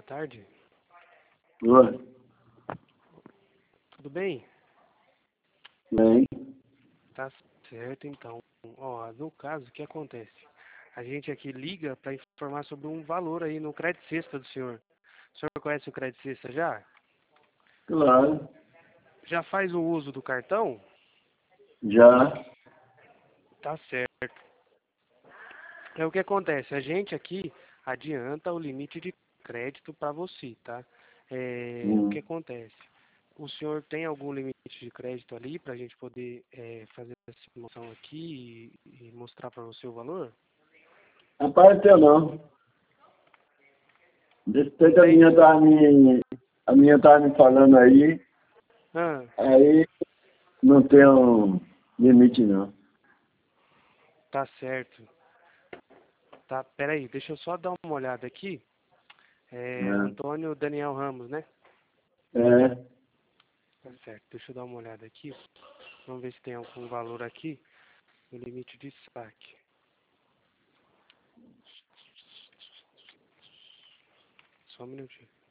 tarde. Oi. Tudo bem? Bem. Tá certo, então. Ó, no caso, o que acontece? A gente aqui liga para informar sobre um valor aí no crédito sexta do senhor. O senhor conhece o crédito sexta já? Claro. Já faz o uso do cartão? Já. Tá certo. É o que acontece, a gente aqui adianta o limite de crédito para você, tá? O que Hum. acontece? O senhor tem algum limite de crédito ali para a gente poder fazer essa simulação aqui e mostrar para você o valor? Apareceu não. Depois Tem? a minha tá me falando aí Ah, não tem um limite não. tá certo. Tá, peraí, deixa eu só dar uma olhada aqui. Antônio Daniel Ramos, né? É. Tá certo, deixa eu dar uma olhada aqui. Vamos ver se tem algum valor aqui no limite de saque. Só um minutinho.